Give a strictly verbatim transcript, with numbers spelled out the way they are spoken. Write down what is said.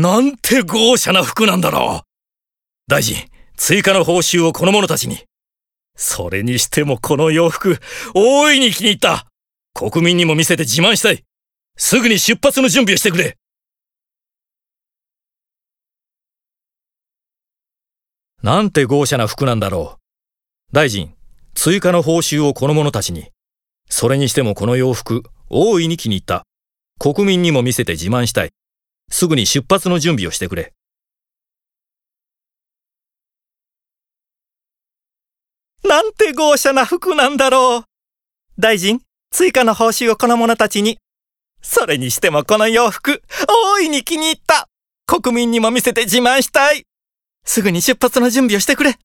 なんて豪奢な服なんだろう。大臣、追加の報酬をこの者たちに。それにしてもこの洋服、大いに気に入った。国民にも見せて自慢したい。すぐに出発の準備をしてくれ。なんて豪奢な服なんだろう。大臣、追加の報酬をこの者たちに。それにしてもこの洋服、大いに気に入った。国民にも見せて自慢したい。すぐに出発の準備をしてくれ。 なんて豪奢な服なんだろう。大臣、追加の報酬をこの者たちに。それにしてもこの洋服、大いに気に入った。国民にも見せて自慢したい。すぐに出発の準備をしてくれ。